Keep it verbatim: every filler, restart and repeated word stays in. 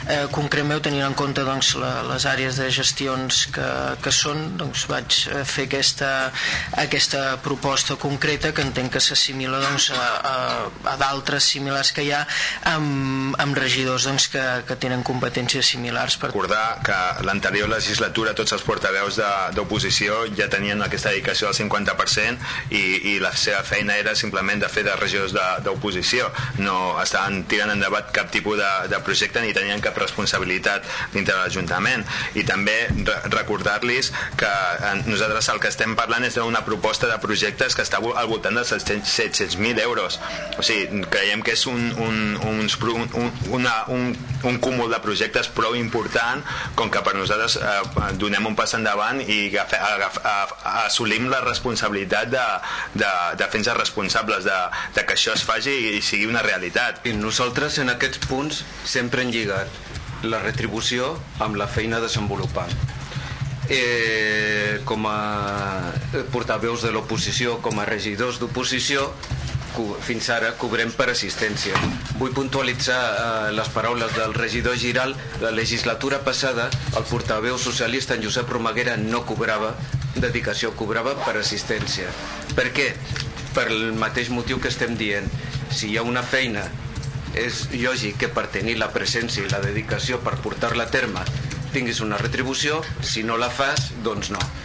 eh, concretament tenint en compte doncs, la, les àrees de gestions que, que són, doncs vaig fer aquesta, aquesta proposta concreta que entenc que s'assimila doncs, a, a, a d'altres similars que hi ha amb, amb regidors doncs, que, que tenen competències similars. Per... Recordar que l'anterior legislatura tots els portaveus d'oposició ja tenien aquesta dedicació al cinquanta per cent i, i la seva feina era simplement de fer de regidors d'oposició, no estaven tirant endavant cap tipus de, de projecte ni tenien cap responsabilitat dintre de l'Ajuntament. I també re recordar-los que nosaltres el que estem parlant és d'una proposta de projectes que està al voltant dels set-cents mil euros. O sigui, creiem que és un, un, uns, un, una, un, un cúmul de projectes prou important com que per nosaltres eh, donem un pas endavant i agaf, agaf, agaf, assolim la responsabilitat de, de, de fer-nos responsables de, de que això es faci i sigui una realitat. I nosaltres en aquests punts sempre hem lligat la retribució amb la feina desenvolupant. Eh, com a portaveus de l'oposició, com a regidors d'oposició, fins ara cobrem per assistència. Vull puntualitzar eh, les paraules del regidor Giral. La legislatura passada el portaveu socialista en Josep Romaguera no cobrava dedicació, cobrava per assistència. Per què? Per el mateix motiu que estem dient. Si hi ha una feina, és lògic que per tenir la presència i la dedicació per portar-la a terme tinguis una retribució, si no la fas, doncs no.